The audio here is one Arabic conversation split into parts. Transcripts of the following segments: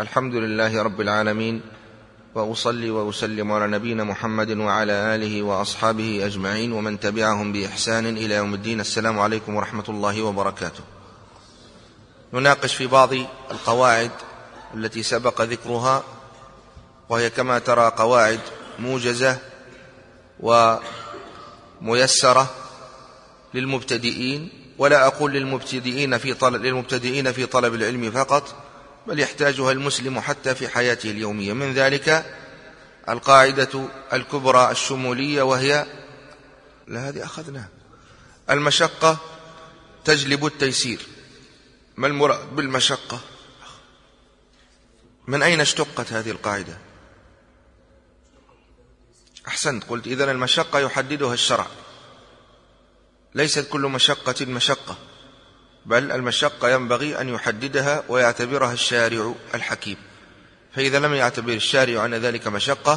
الحمد لله رب العالمين، وأصلي وأسلم على نبينا محمد وعلى آله وأصحابه أجمعين ومن تبعهم بإحسان إلى يوم الدين. السلام عليكم ورحمة الله وبركاته. نناقش في بعض القواعد التي سبق ذكرها، وهي كما ترى قواعد موجزة وميسرة للمبتدئين، ولا أقول للمبتدئين في طلب العلم فقط، بل يحتاجها المسلم حتى في حياته اليومية. من ذلك القاعدة الكبرى الشمولية، وهي هذه أخذناها: المشقة تجلب التيسير. ما المراد بالمشقة؟ من أين اشتقت هذه القاعدة؟ أحسنت، قلت إذن المشقة يحددها الشرع، ليست كل مشقة مشقة، بل المشقة ينبغي أن يحددها ويعتبرها الشارع الحكيم. فإذا لم يعتبر الشارع أن ذلك مشقة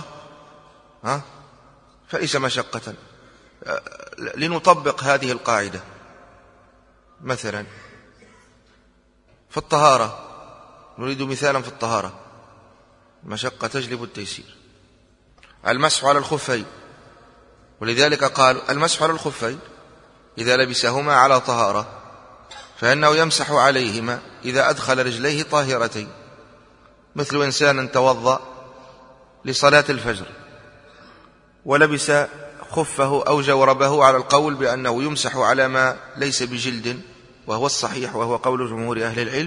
فليس مشقة. لنطبق هذه القاعدة مثلا في الطهارة، نريد مثالا في الطهارة: مشقة تجلب التيسير. المسح على الخفين، ولذلك قال المسح على الخفين إذا لبسهما على طهارة، فإنه يمسح عليهما إذا أدخل رجليه طاهرتين، مثل إنسان توضأ لصلاة الفجر ولبس خفه أو جوربه، على القول بأنه يمسح على ما ليس بجلد، وهو الصحيح وهو قول جمهور أهل العلم،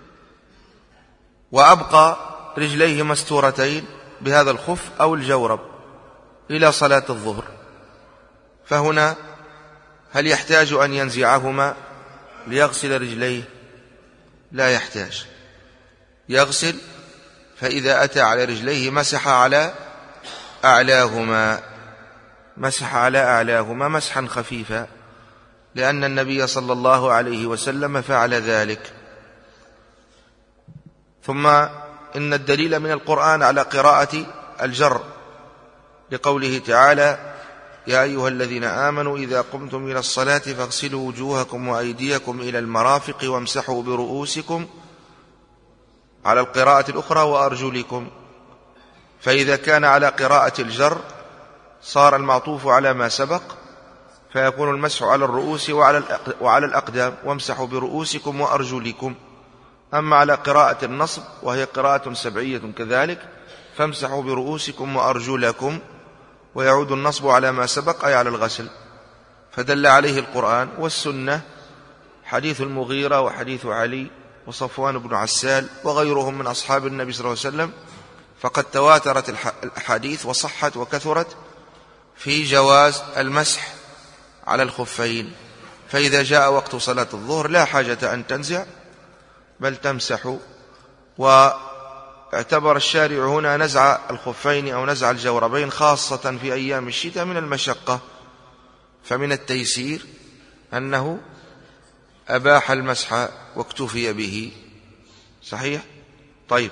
وأبقى رجليه مستورتين بهذا الخف أو الجورب إلى صلاة الظهر. فهنا هل يحتاج أن ينزعهما ليغسل رجليه؟ لا يحتاج، يغسل، فإذا أتى على رجليه مسح على أعلاهما مسحا خفيفا، لأن النبي صلى الله عليه وسلم فعل ذلك. ثم إن الدليل من القرآن على قراءة الجر، لقوله تعالى: يا أيها الذين آمنوا إذا قمتم إلى الصلاة فاغسلوا وجوهكم وأيديكم إلى المرافق وامسحوا برؤوسكم، على القراءة الأخرى وأرجلكم. فإذا كان على قراءة الجر صار المعطوف على ما سبق، فيكون المسح على الرؤوس وعلى الأقدام، وامسحوا برؤوسكم وأرجلكم. أما على قراءة النصب وهي قراءة سبعية كذلك، فامسحوا برؤوسكم وأرجلكم، ويعود النصب على ما سبق أي على الغسل. فدل عليه القرآن والسنة، حديث المغيرة وحديث علي وصفوان بن عسال وغيرهم من أصحاب النبي صلى الله عليه وسلم، فقد تواترت الحديث وصحت وكثرت في جواز المسح على الخفين. فإذا جاء وقت صلاة الظهر لا حاجة أن تنزع، بل تمسح. واعتبر الشارع هنا نزع الخفين أو نزع الجوربين خاصة في أيام الشتاء من المشقة، فمن التيسير أنه أباح المسح واكتفي به. صحيح؟ طيب،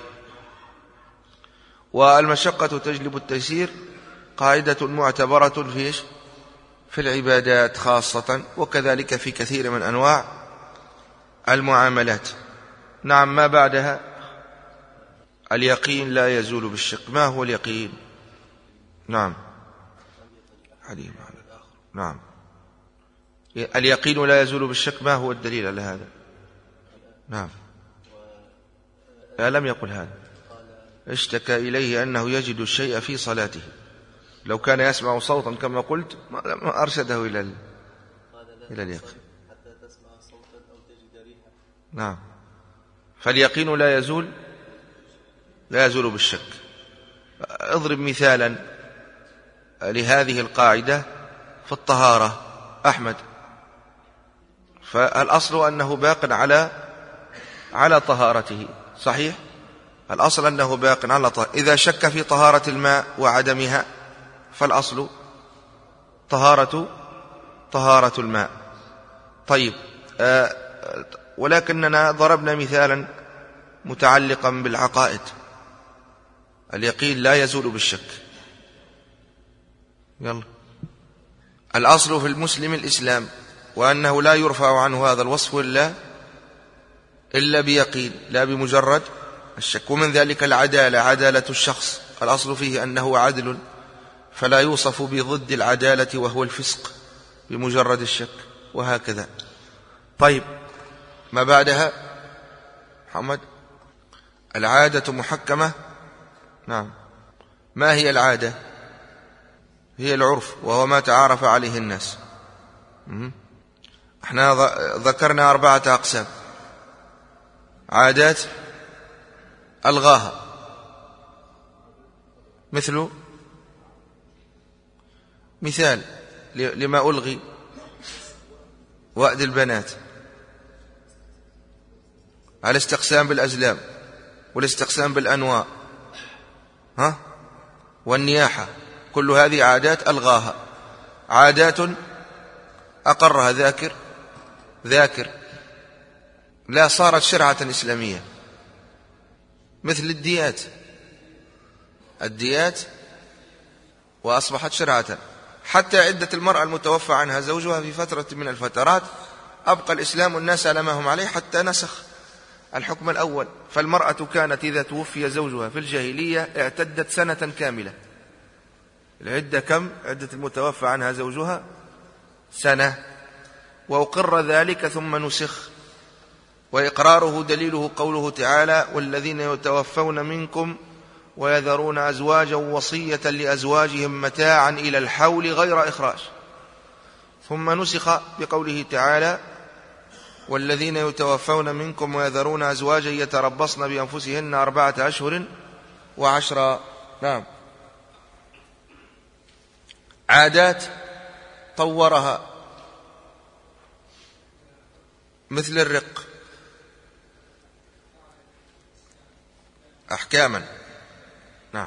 والمشقة تجلب التيسير قاعدة معتبرة في العبادات خاصة، وكذلك في كثير من أنواع المعاملات. نعم، ما بعدها: اليقين لا يزول بالشك. ما هو اليقين؟ نعم، نعم، اليقين لا يزول بالشك، ما هو الدليل على هذا؟ نعم، لم يقل هذا، اشتكى إليه أنه يجد الشيء في صلاته، لو كان يسمع صوتا كما قلت ما أرشده إلى اليقين. نعم، فاليقين لا يزول بالشك. اضرب مثالا لهذه القاعدة في الطهارة أحمد. فالأصل أنه باق على طهارته، صحيح؟ الأصل أنه باق على طهارته. إذا شك في طهارة الماء وعدمها فالأصل طهارة الماء. طيب، ولكننا ضربنا مثالا متعلقا بالعقائد. اليقين لا يزول بالشك. يلا، الأصل في المسلم الإسلام، وأنه لا يرفع عنه هذا الوصف إلا بيقين، لا بمجرد الشك. ومن ذلك العدالة، عدالة الشخص الأصل فيه أنه عدل، فلا يوصف بضد العدالة وهو الفسق بمجرد الشك، وهكذا. طيب، ما بعدها محمد؟ العادة محكمة. نعم. ما هي العادة؟ هي العرف، وهو ما تعارف عليه الناس. احنا ذكرنا 4 أقسام: عادات ألغاها، مثال لما ألغي: وأد البنات، الاستقسام بالأزلام، والاستقسام بالأنواع، والنياحة، كل هذه عادات ألغاها. عادات أقرها ذاكر لا صارت شرعة إسلامية، مثل الديات وأصبحت شرعة. حتى عدة المرأة المتوفى عنها زوجها في فترة من الفترات أبقى الإسلام الناس على ما هم عليه حتى نسخ الحكم الأول. فالمرأة كانت إذا توفي زوجها في الجاهلية اعتدت سنة كاملة. العدة كم؟ عدة المتوفى عنها زوجها سنة، وأقر ذلك ثم نسخ. وإقراره دليله قوله تعالى: والذين يتوفون منكم ويذرون أزواجا وصية لأزواجهم متاعا إلى الحول غير إخراج. ثم نسخ بقوله تعالى: والذين يتوفون منكم ويذرون أزواجا يتربصن بأنفسهن 4 أشهر و10. نعم. عادات طورها، مثل الرق، أحكاما. نعم.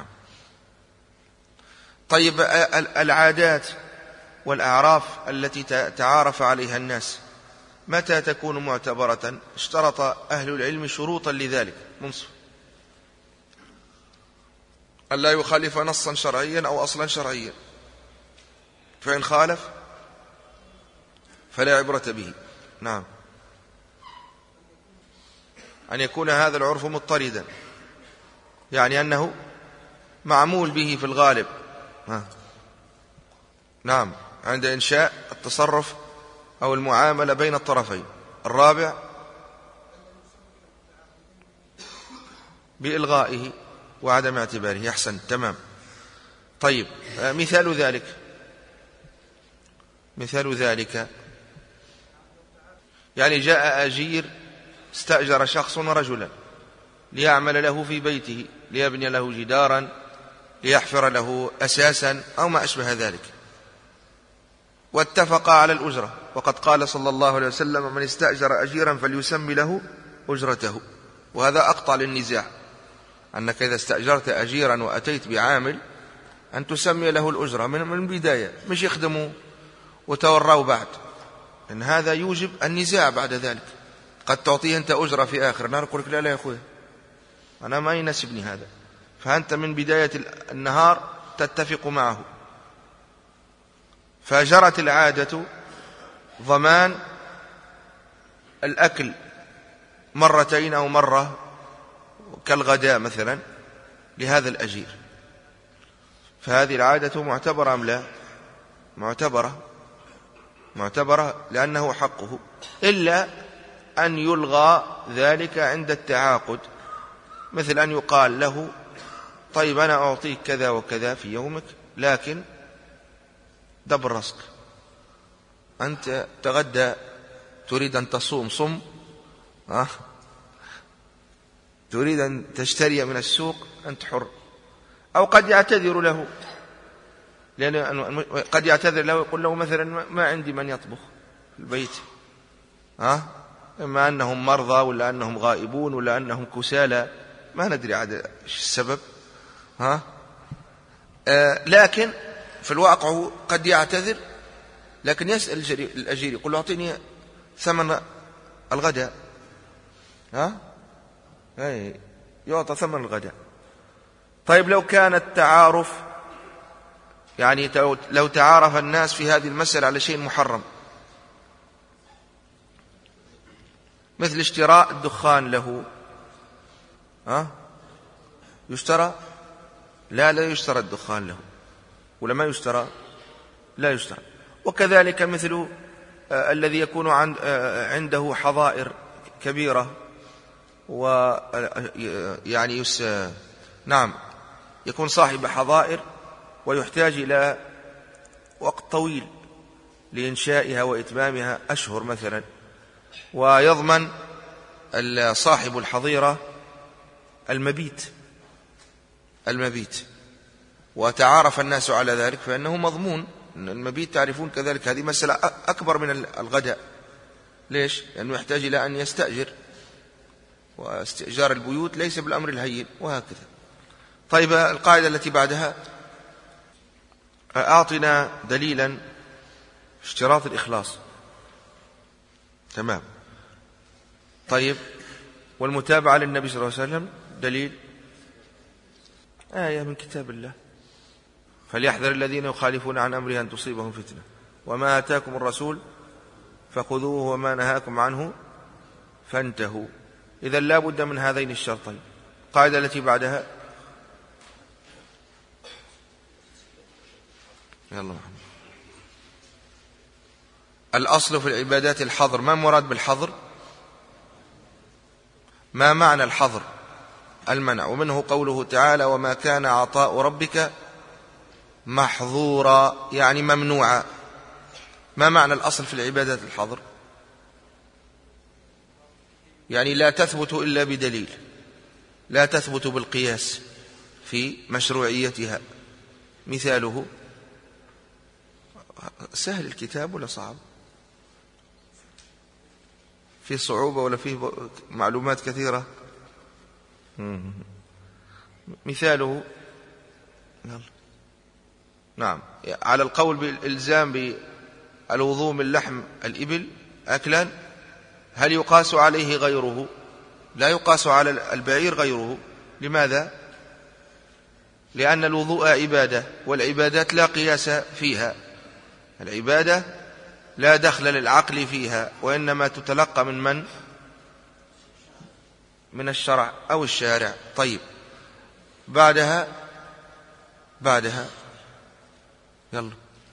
طيب، العادات والأعراف التي تعارف عليها الناس متى تكون معتبرة؟ اشترط أهل العلم شروطا لذلك: منصف، ألا يخالف نصا شرعيا أو أصلا شرعيا، فإن خالف فلا عبرة به. نعم. أن يكون هذا العرف مضطردا، يعني أنه معمول به في الغالب. نعم، عند إنشاء التصرف أو المعاملة بين الطرفين. الرابع بإلغائه وعدم اعتباره. أحسن، تمام. طيب، مثال ذلك يعني جاء أجير، استأجر شخص رجلا ليعمل له في بيته، ليبني له جدارا، ليحفر له أساسا أو ما أشبه ذلك، واتفق على الأجرة. وقد قال صلى الله عليه وسلم: من استأجر أجيرا فليسمي له أجرته. وهذا أقطع للنزاع، أنك إذا استأجرت أجيرا وأتيت بعامل أن تسمي له الأجرة من بداية، مش يخدموا وتوروا بعد، إن هذا يوجب النزاع بعد ذلك. قد تعطيه أنت أجرة في آخر النهار، يقول لك: لا يا أخوي، أنا ما يناسبني هذا. فأنت من بداية النهار تتفق معه. فجرت العادة ضمان الأكل مرتين أو مرة كالغداء مثلا لهذا الأجير. فهذه العادة معتبرة أم لا؟ معتبرة لأنه حقه، إلا أن يلغى ذلك عند التعاقد، مثل أن يقال له: طيب، أنا أعطيك كذا وكذا في يومك، لكن دبر رزق، أنت تغدى، تريد أن تصوم صم، تريد أن تشتري من السوق، أنت حر. أو قد يعتذر له، لأن قد يعتذر له، يقول له مثلا: ما عندي من يطبخ في البيت، إما أنهم مرضى ولا أنهم غائبون ولا أنهم كسالى، ما ندري عاد السبب. لكن في الواقع قد يعتذر، لكن يسأل الأجير، يقول له: أعطيني ثمن الغداء، يعطى ثمن الغداء. طيب، لو كان التعارف، يعني لو تعارف الناس في هذه المسألة على شيء محرم، مثل اشتراء الدخان له يشترى؟ لا يشترى الدخان له، ولا ما يشترى؟ لا يشترى. وكذلك مثل الذي يكون عنده حظائر كبيرة ويعني نعم يكون صاحب حظائر ويحتاج إلى وقت طويل لإنشائها وإتمامها، أشهر مثلا، ويضمن صاحب الحظيرة المبيت، وتعارف الناس على ذلك فإنه مضمون. المبيت تعرفون كذلك هذه مسألة أكبر من الغداء. ليش؟ لأنه يحتاج إلى أن يستأجر، واستئجار البيوت ليس بالأمر الهين، وهكذا. طيب القاعدة التي بعدها: أعطنا دليلا اشتراط الإخلاص. تمام. طيب والمتابعة للنبي صلى الله عليه وسلم دليل آية من كتاب الله: فليحذر الذين يخالفون عن أمره أن تصيبهم فتنة وما آتاكم الرسول فخذوه وما نهاكم عنه فانتهوا. إذن لا بد من هذين الشرطين. القاعدة التي بعدها: يلا محمد. الأصل في العبادات الحظر. ما المراد بالحظر؟ ما معنى الحظر؟ المنع. ومنه قوله تعالى: وما كان عطاء ربك محظورا، يعني ممنوعا. ما معنى الأصل في العبادات الحظر؟ يعني لا تثبت إلا بدليل، لا تثبت بالقياس في مشروعيتها. مثاله، سهل الكتاب ولا صعب؟ في صعوبة ولا فيه معلومات كثيرة؟ مثاله نعم على القول بالإلزام بالوضوء من لحم الإبل أكلا، هل يقاس عليه غيره؟ لا يقاس على البعير غيره. لماذا؟ لأن الوضوء عبادة، والعبادات لا قياس فيها. العبادة لا دخل للعقل فيها، وإنما تتلقى من الشرع أو الشارع. طيب بعدها يلا.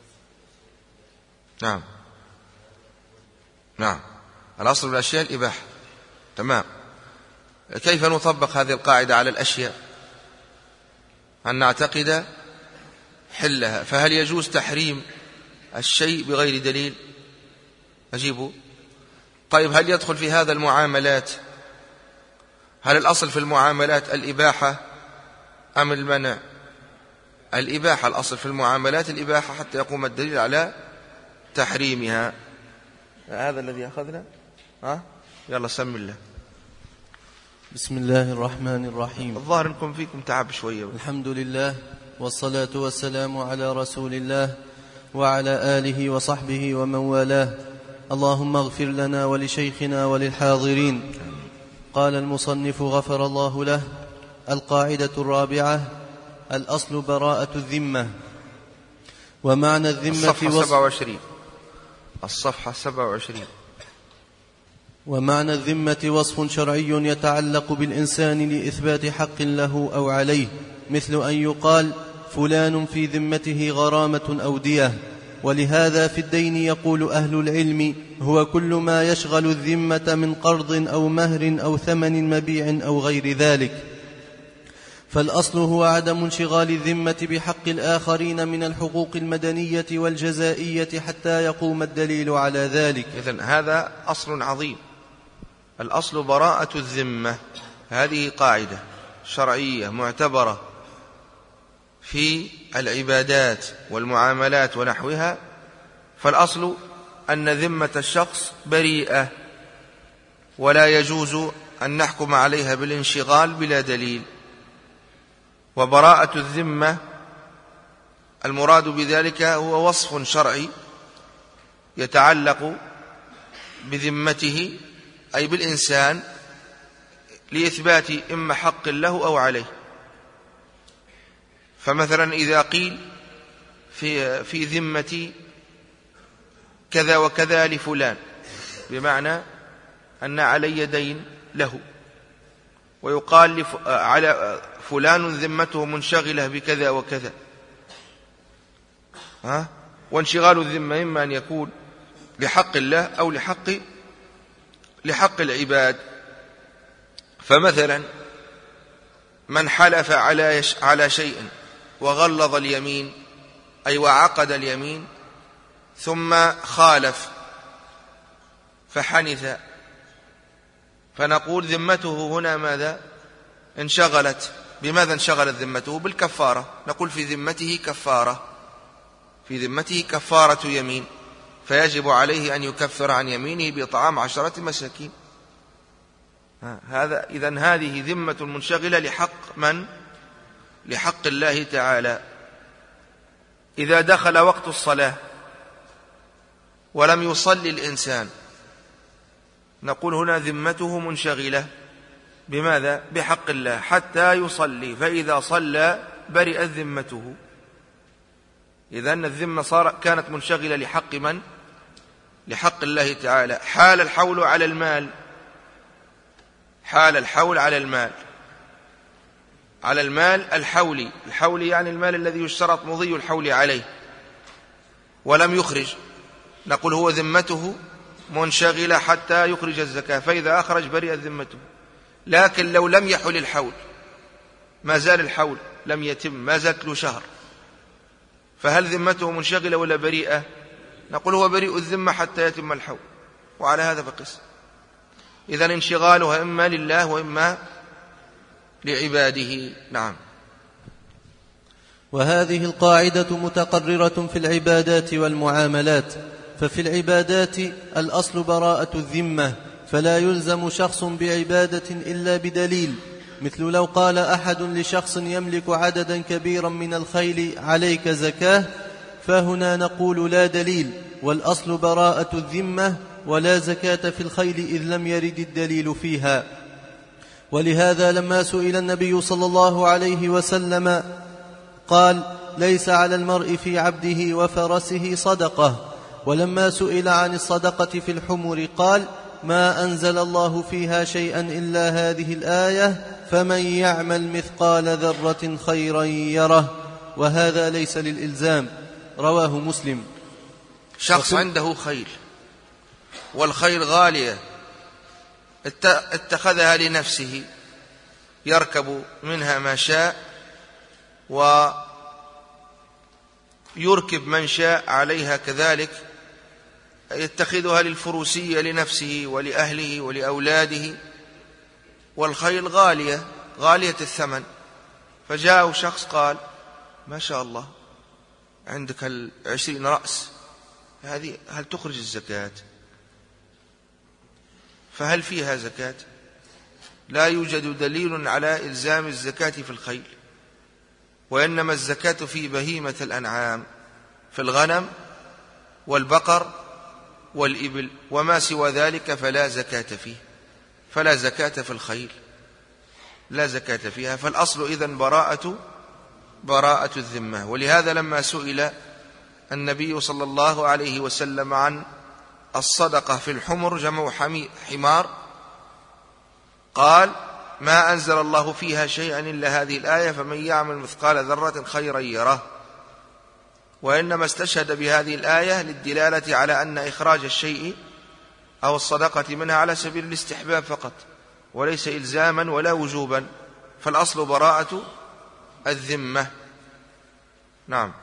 نعم الأصل بالأشياء الإباحة. تمام. كيف نطبق هذه القاعدة على الأشياء؟ أن نعتقد حلها. فهل يجوز تحريم الشيء بغير دليل؟ أجيبه. طيب هل يدخل في هذا المعاملات؟ هل الأصل في المعاملات الإباحة أم المنع؟ الإباحة. الأصل في المعاملات الإباحة حتى يقوم الدليل على تحريمها. هذا الذي أخذنا. يلا سم الله. بسم الله الرحمن الرحيم. الظاهر أنكم فيكم تعب شوية. الحمد لله والصلاة والسلام على رسول الله وعلى آله وصحبه ومن والاه. اللهم اغفر لنا ولشيخنا وللحاضرين. قال المصنف غفر الله له: القاعدة الرابعة: الأصل براءة الذمة. ومعنى الذمة الصفحة 27. ومعنى الذمة وصف شرعي يتعلق بالإنسان لإثبات حق له أو عليه، مثل أن يقال فلان في ذمته غرامة أو دية. ولهذا في الدين يقول أهل العلم: هو كل ما يشغل الذمة من قرض أو مهر أو ثمن مبيع أو غير ذلك. فالأصل هو عدم انشغال الذمة بحق الآخرين من الحقوق المدنية والجزائية حتى يقوم الدليل على ذلك. إذن هذا أصل عظيم. الأصل براءة الذمة. هذه قاعدة شرعية معتبرة في العبادات والمعاملات ونحوها. فالأصل أن ذمة الشخص بريئة، ولا يجوز أن نحكم عليها بالانشغال بلا دليل. وبراءة الذمة المراد بذلك هو وصف شرعي يتعلق بذمته، أي بالإنسان، لإثبات إما حق له أو عليه. فمثلا إذا قيل في ذمتي كذا وكذا لفلان، بمعنى أن علي دين له، ويقال على فلان ذمته منشغلة بكذا وكذا، وانشغال الذمة إما أن يكون لحق الله أو لحق العباد. فمثلا من حلف على شيء وغلظ اليمين أي وعقد اليمين ثم خالف فحنث، فنقول ذمته هنا ماذا؟ انشغلت. بماذا انشغلت ذمته؟ بالكفارة. نقول في ذمته كفارة يمين، فيجب عليه أن يكفر عن يمينه بإطعام 10 مساكين. إذن هذه ذمة منشغلة لحق من؟ لحق الله تعالى. إذا دخل وقت الصلاة ولم يصلي الإنسان، نقول هنا ذمته منشغلة بماذا؟ بحق الله حتى يصلي، فإذا صلى برئت ذمته. إذن الذمة كانت منشغلة لحق من؟ لحق الله تعالى. حال الحول على المال الحولي يعني المال الذي يشترط مضي الحول عليه ولم يخرج، نقول هو ذمته منشغلة حتى يخرج الزكاة، فإذا أخرج برئت ذمته. لكن لو لم يحل الحول، ما زال الحول لم يتم، ما زالت له شهر، فهل ذمته منشغلة ولا بريئة؟ نقول هو بريء الذمة حتى يتم الحول، وعلى هذا فقس. إذن انشغالها إما لله وإما لعباده. نعم. وهذه القاعدة متقررة في العبادات والمعاملات. ففي العبادات الأصل براءة الذمة، فلا يلزم شخص بعبادة إلا بدليل، مثل لو قال أحد لشخص يملك عددا كبيرا من الخيل عليك زكاة، فهنا نقول لا دليل، والأصل براءة الذمة ولا زكاة في الخيل إذ لم يرد الدليل فيها. ولهذا لما سئل النبي صلى الله عليه وسلم قال ليس على المرء في عبده وفرسه صدقة، ولما سئل عن الصدقة في الحمر قال ما أنزل الله فيها شيئا إلا هذه الآية فمن يعمل مثقال ذرة خيرا يره، وهذا ليس للإلزام. رواه مسلم. شخص عنده خيل والخيل غالية، اتخذها لنفسه يركب منها ما شاء ويركب من شاء عليها، كذلك يتخذها للفروسية لنفسه ولأهله ولأولاده، والخيل غالية الثمن. فجاء شخص قال ما شاء الله عندك 20 رأس، هذه هل تخرج الزكاة؟ فهل فيها زكاة؟ لا يوجد دليل على إلزام الزكاة في الخيل، وإنما الزكاة في بهيمة الأنعام، في الغنم والبقر والإبل، وما سوى ذلك فلا زكاة فيه. فلا زكاة في الخيل، لا زكاة فيها. فالأصل إذن براءة الذمة. ولهذا لما سئل النبي صلى الله عليه وسلم عن الصدقة في الحمر جمع حمار، قال ما أنزل الله فيها شيئا إلا هذه الآية فمن يعمل مثقال ذرة خيرا يره. وإنما استشهد بهذه الآية للدلالة على أن إخراج الشيء أو الصدقة منها على سبيل الاستحباب فقط، وليس إلزاما ولا وجوبا. فالأصل براءة الذمة. نعم.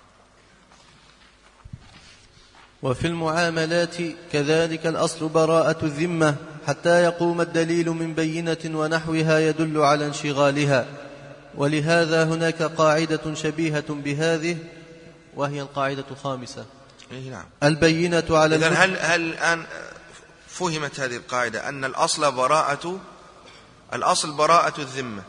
وفي المعاملات كذلك الأصل براءة الذمة حتى يقوم الدليل من بينة ونحوها يدل على انشغالها. ولهذا هناك قاعدة شبيهة بهذه، وهي القاعدة الخامسة. نعم. البينة على إذن هل الآن فهمت هذه القاعدة أن الأصل براءة الذمة؟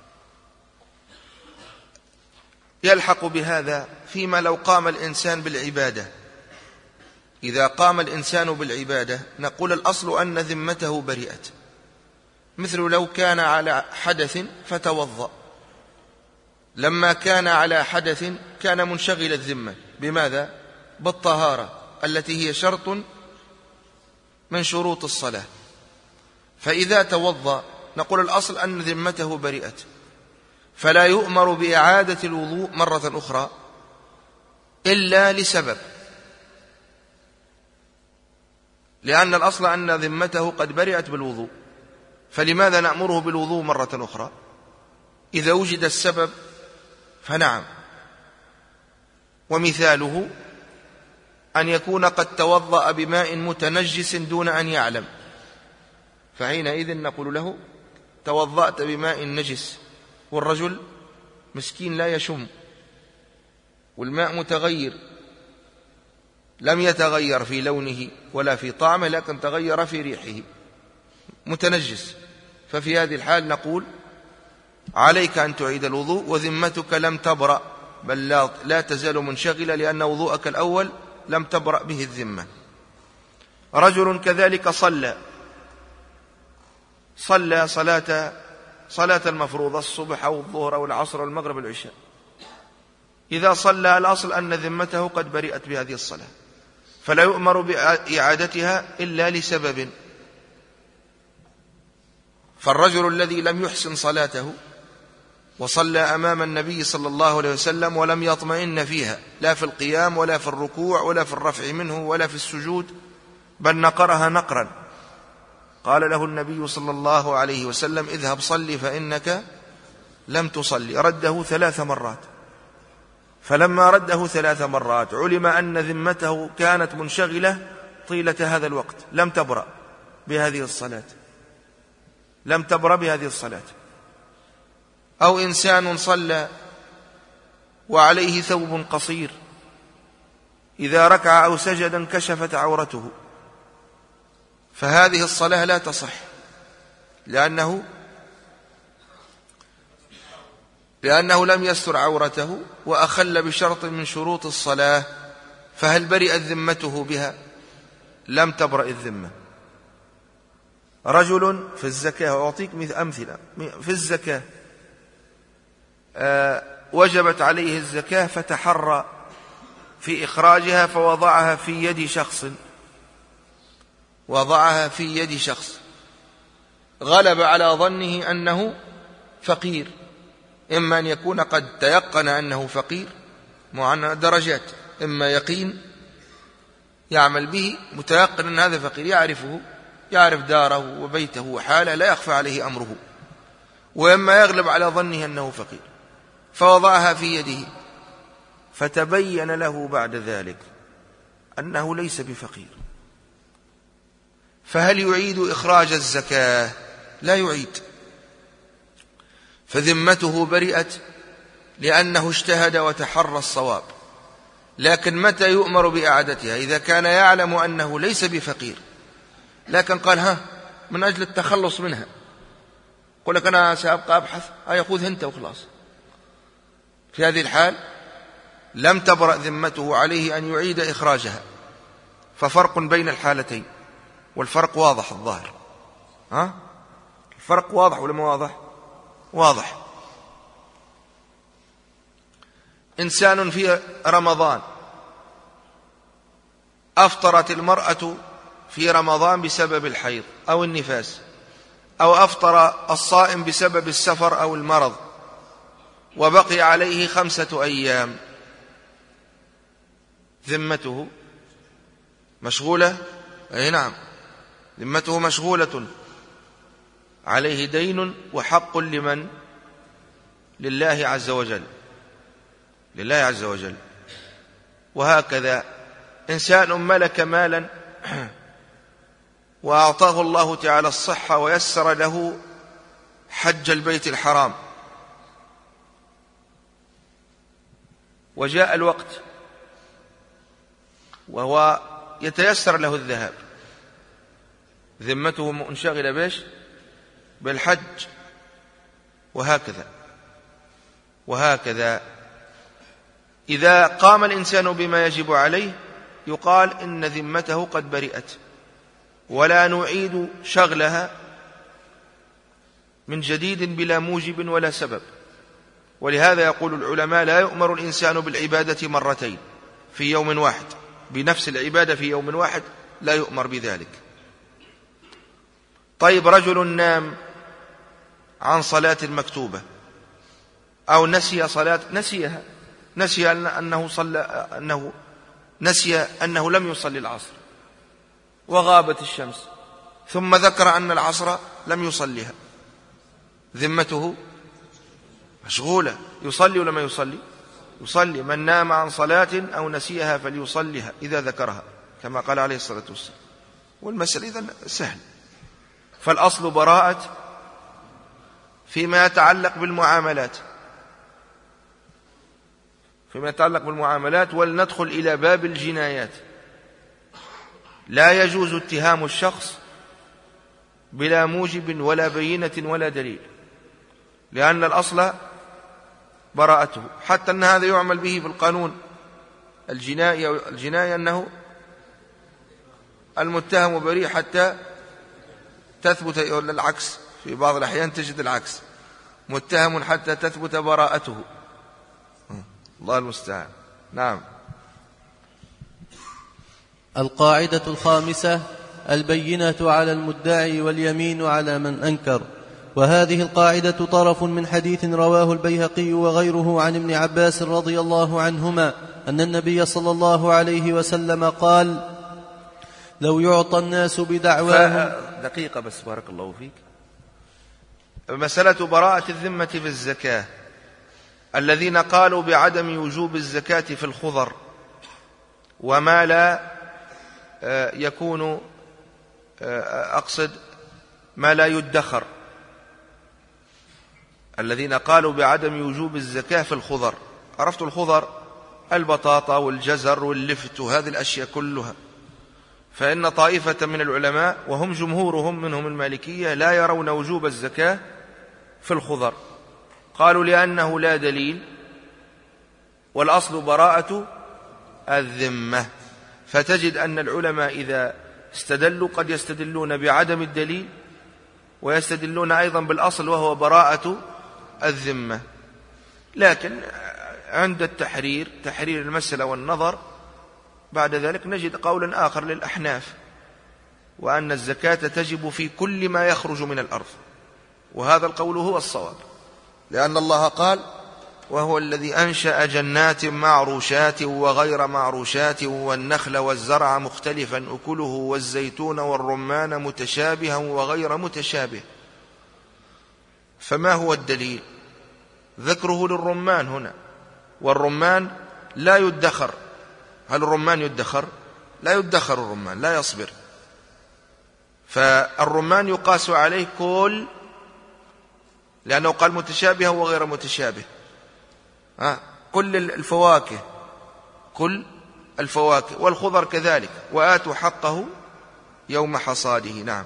يلحق بهذا فيما لو قام الإنسان بالعبادة. إذا قام الإنسان بالعبادة نقول الأصل أن ذمته بريئة، مثل لو كان على حدث فتوضأ، لما كان على حدث كان منشغل الذمة بماذا؟ بالطهارة التي هي شرط من شروط الصلاة. فإذا توضأ نقول الأصل أن ذمته برئت، فلا يؤمر بإعادة الوضوء مرة أخرى إلا لسبب، لأن الأصل أن ذمته قد برئت بالوضوء، فلماذا نأمره بالوضوء مرة أخرى؟ إذا وجد السبب فنعم. ومثاله أن يكون قد توضأ بماء متنجس دون أن يعلم، فحينئذ نقول له توضأت بماء نجس، والرجل مسكين لا يشم، والماء متغير، لم يتغير في لونه ولا في طعمه، لكن تغير في ريحه، متنجس. ففي هذه الحال نقول عليك أن تعيد الوضوء، وذمتك لم تبرأ، بل لا تزال منشغلة، لأن وضوءك الأول لم تبرأ به الذمة. رجل كذلك صلى صلاة المفروضة، الصبح أو الظهر أو العصر أو المغرب والعشاء. إذا صلى الأصل أن ذمته قد برئت بهذه الصلاة، فلا يؤمر بإعادتها إلا لسبب. فالرجل الذي لم يحسن صلاته وصلى أمام النبي صلى الله عليه وسلم ولم يطمئن فيها، لا في القيام ولا في الركوع ولا في الرفع منه ولا في السجود، بل نقرها نقرا، قال له النبي صلى الله عليه وسلم اذهب صلي فإنك لم تصلي، رده 3 مرات. فلما رده 3 مرات علم أن ذمته كانت منشغلة طيلة هذا الوقت، لم تبرأ بهذه الصلاة. أو إنسان صلى وعليه ثوب قصير، إذا ركع أو سجد انكشفت عورته، فهذه الصلاة لا تصح، لأنه لم يستر عورته وأخل بشرط من شروط الصلاة. فهل برئت ذمته بها؟ لم تبرأ الذمة. رجل في الزكاة، وأعطيك أمثلة في الزكاة، وجبت عليه الزكاة فتحرى في إخراجها فوضعها في يد شخص، غلب على ظنه أنه فقير، إما أن يكون قد تيقن أنه فقير، مع درجات، إما يقين يعمل به متيقن أن هذا فقير، يعرف داره وبيته وحاله، لا يخفى عليه أمره، وإما يغلب على ظنه أنه فقير، فوضعها في يده، فتبين له بعد ذلك أنه ليس بفقير، فهل يعيد إخراج الزكاة؟ لا يعيد، فذمته برئت لأنه اجتهد وتحرى الصواب. لكن متى يؤمر بإعادتها؟ إذا كان يعلم أنه ليس بفقير، لكن قال من أجل التخلص منها، قل لك أنا سأبقى أبحث، يأخذ أنت وخلاص. في هذه الحال لم تبرأ ذمته، عليه أن يعيد إخراجها. ففرق بين الحالتين، والفرق واضح الظاهر. الفرق واضح ولا ما واضح؟ واضح. إنسان في رمضان، أفطرت المرأة في رمضان بسبب الحيض أو النفاس، أو أفطر الصائم بسبب السفر أو المرض، وبقي عليه 5 أيام، ذمته مشغولة؟ نعم، ذمته مشغولة، عليه دين وحق لمن؟ لله عز وجل. وهكذا إنسان ملك مالا وأعطاه الله تعالى الصحة ويسر له حج البيت الحرام، وجاء الوقت وهو يتيسر له الذهاب، ذمته منشغلة بإيش؟ بالحج. وهكذا إذا قام الإنسان بما يجب عليه يقال إن ذمته قد برئت، ولا نعيد شغلها من جديد بلا موجب ولا سبب. ولهذا يقول العلماء لا يؤمر الإنسان بالعبادة مرتين في يوم واحد، بنفس العبادة في يوم واحد لا يؤمر بذلك. طيب، رجل نام عن صلاة مكتوبة أو نسي صلاة نسي أنه لم يصلي العصر وغابت الشمس، ثم ذكر أن العصر لم يصليها، ذمته مشغولة، يصلي ولا ما يصلي؟ يصلي. من نام عن صلاة أو نسيها فليصليها إذا ذكرها، كما قال عليه الصلاة والسلام. والمسألة إذن سهل. فالأصل براءة فيما يتعلق بالمعاملات. ولندخل إلى باب الجنايات. لا يجوز اتهام الشخص بلا موجب ولا بينة ولا دليل، لأن الأصل براءته، حتى أن هذا يعمل به في القانون الجنائي أنه المتهم بريء حتى تثبت، ولا العكس، في بعض الأحيان تجد العكس، متهم حتى تثبت براءته. الله المستعان. نعم. القاعدة الخامسة: البينة على المدعي واليمين على من أنكر. وهذه القاعدة طرف من حديث رواه البيهقي وغيره عن ابن عباس رضي الله عنهما أن النبي صلى الله عليه وسلم قال: لو يعطى الناس بدعواهم. دقيقة بس، بارك الله فيك. مسألة براءة الذمة في الزكاة، الذين قالوا بعدم وجوب الزكاة في الخضر وما لا يكون، أقصد ما لا يدخر، الذين قالوا بعدم وجوب الزكاة في الخضر. عرفت الخضر؟ البطاطا والجزر واللفت وهذه الأشياء كلها. فإن طائفة من العلماء وهم جمهورهم منهم المالكية لا يرون وجوب الزكاة في الخضر، قالوا لأنه لا دليل، والأصل براءة الذمة. فتجد أن العلماء إذا استدلوا قد يستدلون بعدم الدليل ويستدلون أيضا بالأصل وهو براءة الذمة. لكن عند تحرير المسألة والنظر بعد ذلك نجد قولا آخر للأحناف، وأن الزكاة تجب في كل ما يخرج من الأرض، وهذا القول هو الصواب، لأن الله قال: وهو الذي أنشأ جنات معروشات وغير معروشات والنخل والزرع مختلفا أكله والزيتون والرمان متشابها وغير متشابه. فما هو الدليل؟ ذكره للرمان هنا، والرمان لا يدخر. هل الرمان يدخر؟ لا يدخر الرمان، لا يصبر. فالرمان يقاس عليه كل، لأنه قال متشابها وغير متشابه، كل الفواكه والخضر كذلك، وآتوا حقه يوم حصاده. نعم.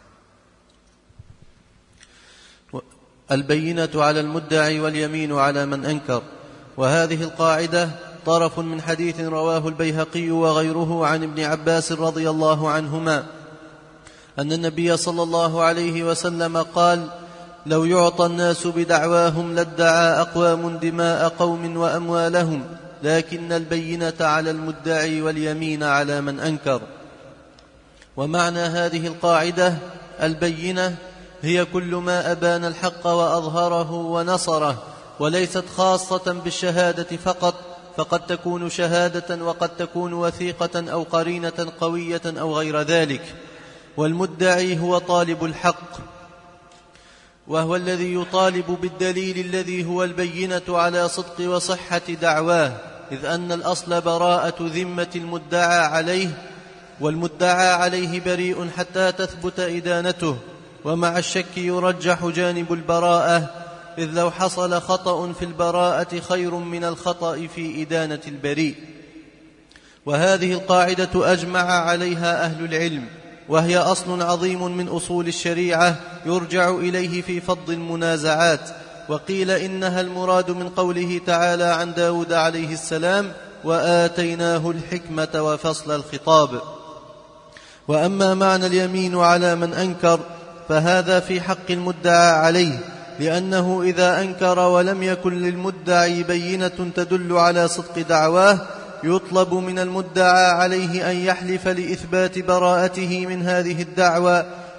البينة على المدعي واليمين على من أنكر. وهذه القاعدة طرف من حديث رواه البيهقي وغيره عن ابن عباس رضي الله عنهما أن النبي صلى الله عليه وسلم قال: لو يعطى الناس بدعواهم لادعى أقوام دماء قوم وأموالهم، لكن البينة على المدعي واليمين على من أنكر. ومعنى هذه القاعدة: البينة هي كل ما أبان الحق وأظهره ونصره، وليست خاصة بالشهادة فقط، فقد تكون شهادة وقد تكون وثيقة أو قرينة قوية أو غير ذلك. والمدعي هو طالب الحق، وهو الذي يطالب بالدليل الذي هو البينة على صدق وصحة دعواه، إذ أن الأصل براءة ذمة المدعى عليه، والمدعى عليه بريء حتى تثبت إدانته. ومع الشك يرجح جانب البراءة، إذ لو حصل خطأ في البراءة خير من الخطأ في إدانة البريء. وهذه القاعدة أجمع عليها أهل العلم، وهي أصل عظيم من أصول الشريعة يرجع إليه في فض المنازعات. وقيل إنها المراد من قوله تعالى عن داود عليه السلام: وآتيناه الحكمة وفصل الخطاب. وأما معنى اليمين على من أنكر فهذا في حق المدعى عليه، لأنه إذا أنكر ولم يكن للمدعي بينة تدل على صدق دعواه يطلب من المدعى عليه أن يحلف لإثبات براءته من هذه الدعوى،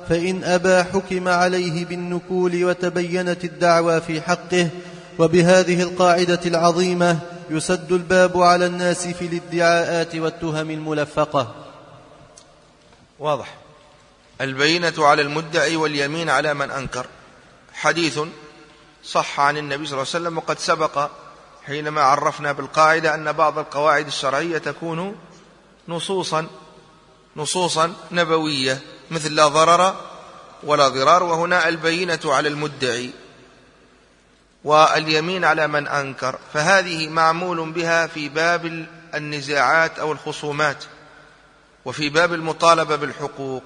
فإن أبى حكم عليه بالنكول وتبينت الدعوى في حقه. وبهذه القاعدة العظيمة يسد الباب على الناس في الادعاءات والتهم الملفقة. واضح. البينة على المدعي واليمين على من أنكر حديث صح عن النبي صلى الله عليه وسلم، وقد سبق حينما عرفنا بالقاعدة أن بعض القواعد الشرعية تكون نصوصا نبوية، مثل لا ضرر ولا ضرار، وهنا البينة على المدعي واليمين على من أنكر، فهذه معمول بها في باب النزاعات أو الخصومات، وفي باب المطالبة بالحقوق.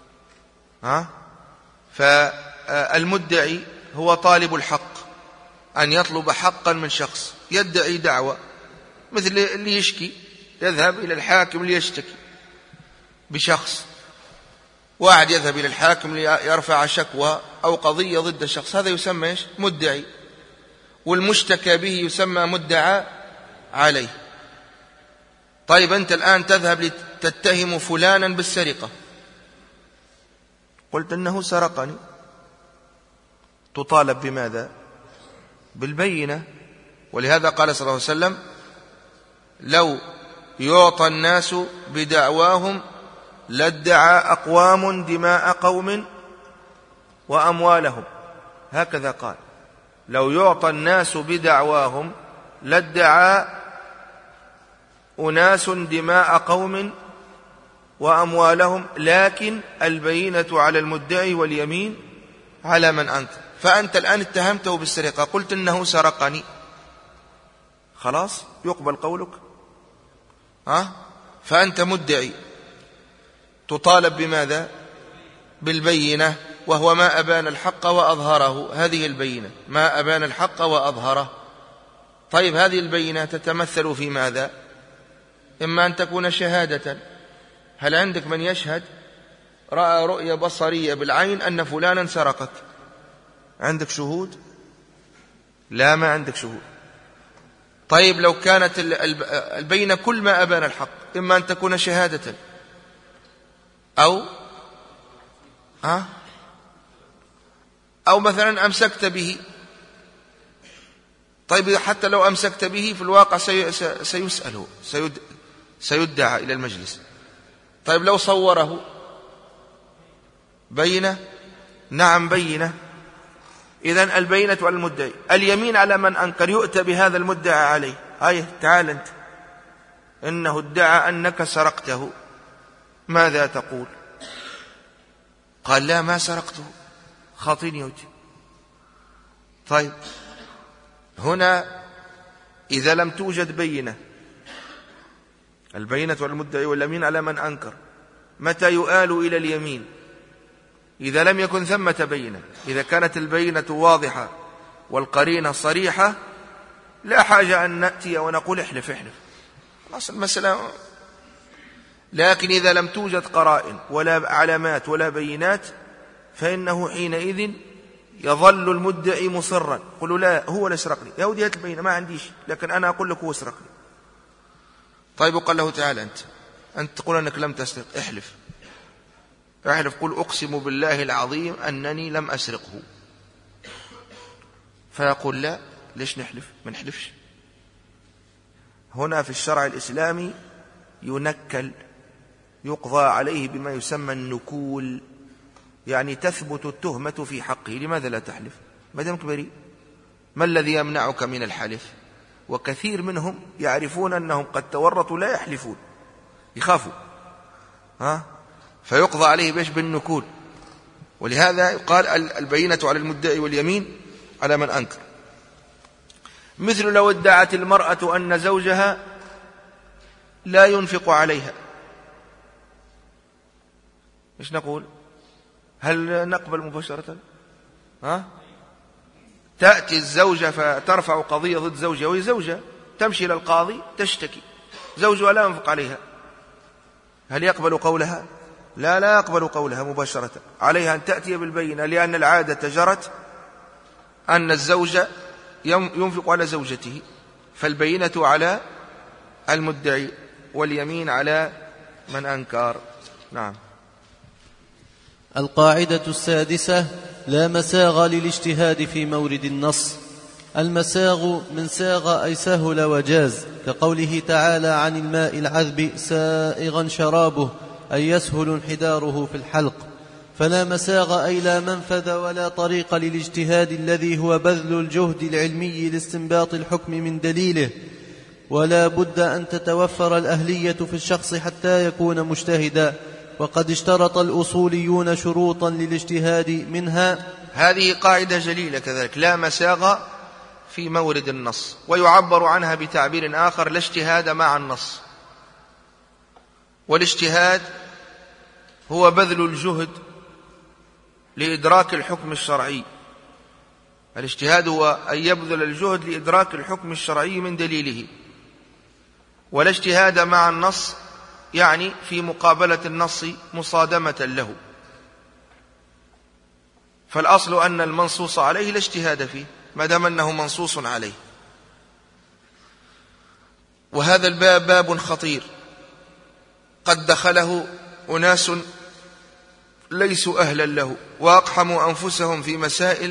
فالمدعي هو طالب الحق، أن يطلب حقا من شخص يدعي دعوة، مثل اللي يشكي يذهب إلى الحاكم ليشتكي بشخص، واحد يذهب إلى الحاكم ليرفع شكوى أو قضية ضد شخص، هذا يسمى مدعي، والمشتكى به يسمى مدعى عليه. طيب أنت الآن تذهب لتتهم فلانا بالسرقة، قلت إنه سرقني، تطالب بماذا؟ بالبينة. ولهذا قال صلى الله عليه وسلم: لو يعطى الناس بدعواهم لادعى أقوام دماء قوم وأموالهم. هكذا قال: لو يعطى الناس بدعواهم لادعى أناس دماء قوم وأموالهم، لكن البينة على المدعي واليمين على من أنكر. فأنت الآن اتهمته بالسرقة، قلت إنه سرقني، خلاص يقبل قولك؟ فأنت مدعي، تطالب بماذا؟ بالبينة، وهو ما أبان الحق وأظهره. هذه البينة ما أبان الحق وأظهره. طيب هذه البينة تتمثل في ماذا؟ إما أن تكون شهادة، هل عندك من يشهد رأى رؤية بصرية بالعين أن فلانا سرقك؟ عندك شهود؟ لا، ما عندك شهود. طيب لو كانت البينة كل ما أبان الحق، إما أن تكون شهادة أو مثلا أمسكت به. طيب حتى لو أمسكت به في الواقع سيسأله، سيدعى إلى المجلس. طيب لو صوره، بينة؟ نعم بينة. إذن البينة على المدعي. اليمين على من أنكر، يؤتى بهذا المدعى عليه: تعال أنت، إنه ادعى أنك سرقته، ماذا تقول؟ قال: لا، ما سرقته، خاطيني يوتي. طيب هنا إذا لم توجد بينة، البينة على المدعي واليمين على من أنكر، متى يؤال إلى اليمين؟ إذا لم يكن ثمة بينة. إذا كانت البينة واضحة والقرينة صريحة لا حاجة أن نأتي ونقول احلف خلاص المسألة. لكن إذا لم توجد قرائن ولا علامات ولا بينات، فإنه حينئذ يظل المدعي مصرا، قل: لا، هو اللي سرقني، يا ودي هات البينة، ما عنديش، لكن أنا أقول لك هو سرقني. طيب وقال له: تعالى أنت تقول أنك لم تسرق، احلف، قل: أقسم بالله العظيم أنني لم أسرقه. فيقول: لا، ليش نحلف؟ ما نحلفش. هنا في الشرع الإسلامي ينكل، يقضى عليه بما يسمى النكول، يعني تثبت التهمة في حقه. لماذا لا تحلف ما دامك بريء؟ ما الذي يمنعك من الحلف؟ وكثير منهم يعرفون أنهم قد تورطوا لا يحلفون، يخافوا، فيقضى عليه بالنكول. ولهذا يقال: البينة على المدعي واليمين على من أنكر. مثل لو ادعت المرأة أن زوجها لا ينفق عليها، إيش نقول؟ هل نقبل مباشرة؟ تأتي الزوجة فترفع قضية ضد زوجها، وهي زوجة تمشي إلى القاضي تشتكي زوجها لا ينفق عليها، هل يقبل قولها؟ لا يقبل قولها مباشرة، عليها أن تأتي بالبينة، لأن العادة جرت أن الزوج ينفق على زوجته، فالبينة على المدعي واليمين على من أنكر. نعم. القاعدة السادسة: لا مساغ للاجتهاد في مورد النص. المساغ من ساغ أي سهل وجاز، كقوله تعالى عن الماء العذب سائغا شرابه، أي يسهل انحداره في الحلق. فلا مساغ أي لا منفذ ولا طريق للاجتهاد الذي هو بذل الجهد العلمي لاستنباط الحكم من دليله، ولا بد أن تتوفر الأهلية في الشخص حتى يكون مجتهدا. وقد اشترط الأصوليون شروطا للاجتهاد، منها هذه قاعدة جليلة كذلك: لا مساغ في مورد النص. ويعبر عنها بتعبير آخر: لا اجتهاد مع النص. والاجتهاد هو بذل الجهد لإدراك الحكم الشرعي. الاجتهاد هو أن يبذل الجهد لإدراك الحكم الشرعي من دليله. ولا اجتهاد مع النص يعني في مقابلة النص مصادمة له. فالأصل أن المنصوص عليه لا اجتهاد فيه ما دام أنه منصوص عليه. وهذا الباب باب خطير قد دخله أناس ليسوا أهلا له، وأقحموا أنفسهم في مسائل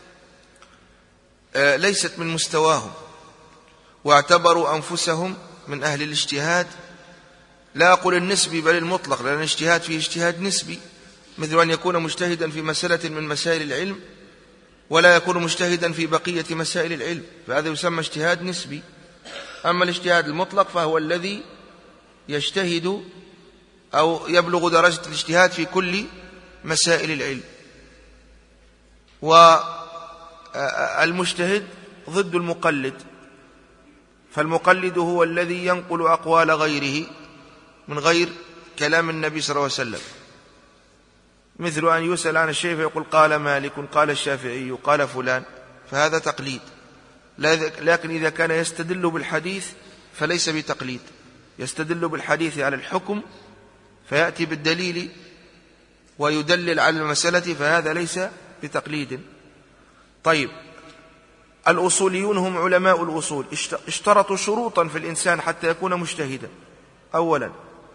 ليست من مستواهم، واعتبروا أنفسهم من أهل الاجتهاد، لا أقول النسبي بل المطلق، لأن الاجتهاد فيه اجتهاد نسبي، مثل أن يكون مجتهدا في مسألة من مسائل العلم ولا يكون مجتهدا في بقية مسائل العلم، فهذا يسمى اجتهاد نسبي. أما الاجتهاد المطلق فهو الذي يجتهد أو يبلغ درجة الاجتهاد في كل مسائل العلم. والمجتهد ضد المقلد، فالمقلد هو الذي ينقل أقوال غيره من غير كلام النبي صلى الله عليه وسلم، مثل أن يسأل عن الشيء فيقول قال مالك قال الشافعي قال فلان، فهذا تقليد. لكن إذا كان يستدل بالحديث فليس بتقليد، يستدل بالحديث على الحكم فيأتي بالدليل ويدلل على المسألة، فهذا ليس بتقليد. طيب، الأصوليون هم علماء الأصول، اشترطوا شروطا في الإنسان حتى يكون مجتهدا. أولا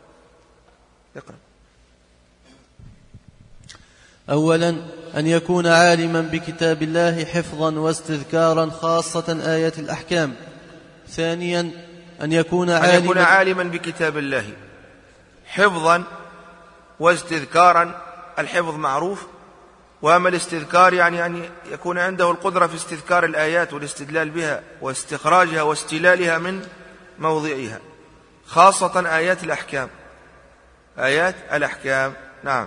أن يكون عالما بكتاب الله حفظا واستذكارا، خاصة آيات الأحكام. ثانيا أن يكون عالما بكتاب الله حفظا واستذكارا. الحفظ معروف، وأما الاستذكار يعني أن يكون عنده القدرة في استذكار الآيات والاستدلال بها واستخراجها واستلالها من موضعها، خاصة آيات الأحكام. آيات الأحكام، نعم.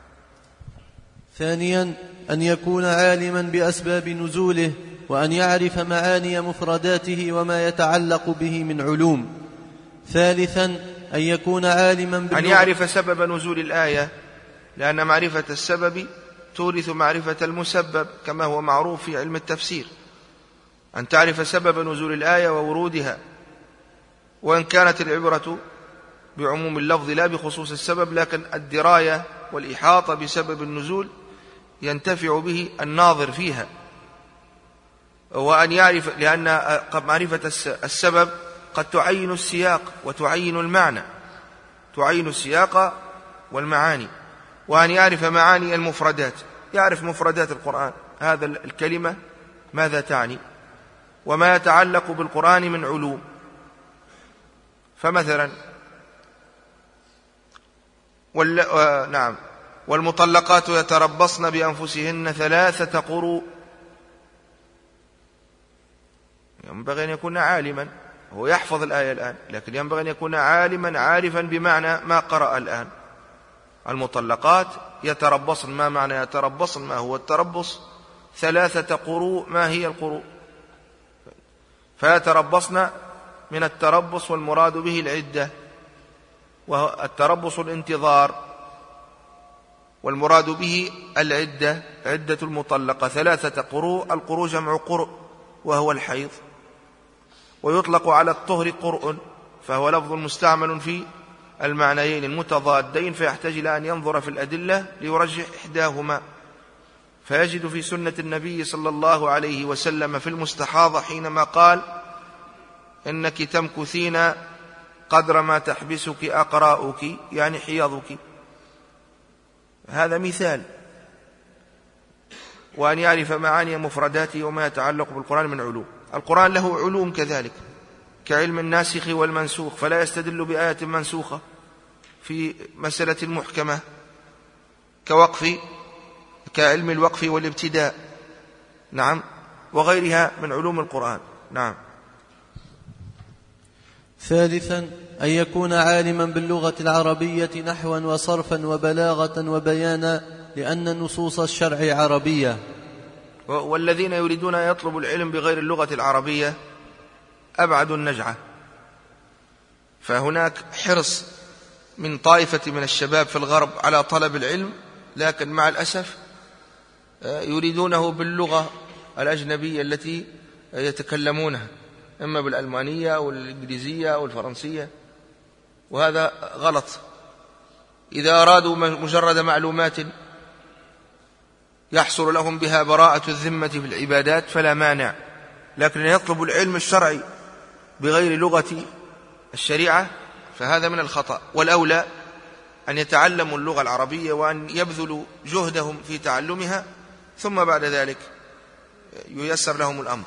ثانيا أن يكون عالما بأسباب نزوله، وأن يعرف معاني مفرداته وما يتعلق به من علوم. ثالثا أن يكون عالما أن يعرف سبب نزول الآية، لأن معرفة السبب تورث معرفة المسبب كما هو معروف في علم التفسير، أن تعرف سبب نزول الآية وورودها، وإن كانت العبرة بعموم اللفظ لا بخصوص السبب، لكن الدراية والإحاطة بسبب النزول ينتفع به الناظر فيها. وأن يعرف، لأن معرفة السبب قد تعين السياق وتعين المعنى، تعين السياق والمعاني. وأن يعرف معاني المفردات، يعرف مفردات القرآن، هذا الكلمة ماذا تعني، وما يتعلق بالقرآن من علوم. فمثلا نعم، والمطلقات يتربصن بأنفسهن 3 قروء. ينبغي أن يكون عالما، هو يحفظ الآية الآن، لكن ينبغي أن يكون عالما عارفا بمعنى ما قرأ الآن. المطلقات يتربصن، ما معنى يتربصن؟ ما هو التربص؟ 3 قروء، ما هي القروء؟ فيتربصن من التربص، والمراد به العدة، والتربص الانتظار، والمراد به العدة، عدة المطلقة 3 قروء. القروء جمع قرء وهو الحيض، ويطلق على الطهر قرء، فهو لفظ مستعمل في المعنيين المتضادين، فيحتاج إلى أن ينظر في الأدلة ليرجح إحداهما. فيجد في سنة النبي صلى الله عليه وسلم في المستحاضة حينما قال إنك تمكثين قدر ما تحبسك أقراؤك، يعني حيضك، هذا مثال. وأن يعرف معاني مفرداته وما يتعلق بالقرآن من علوم. القرآن له علوم كذلك، كعلم الناسخ والمنسوخ، فلا يستدل بآية منسوخة في مسألة محكمة كعلم الوقف والابتداء، نعم، وغيرها من علوم القرآن. نعم. ثالثا أن يكون عالما باللغة العربية نحوا وصرفا وبلاغة وبيانا، لأن نصوص الشرع عربية. والذين يريدون أن يطلبوا العلم بغير اللغة العربية أبعدوا النجعة. فهناك حرص من طائفة من الشباب في الغرب على طلب العلم، لكن مع الأسف يريدونه باللغة الأجنبية التي يتكلمونها، إما بالألمانية أو الإنجليزية أو الفرنسية، وهذا غلط. إذا أرادوا مجرد معلومات يحصل لهم بها براءة الذمة في العبادات فلا مانع، لكن يطلب العلم الشرعي بغير لغة الشريعة فهذا من الخطأ. والأولى أن يتعلموا اللغة العربية وأن يبذلوا جهدهم في تعلمها، ثم بعد ذلك ييسر لهم الأمر.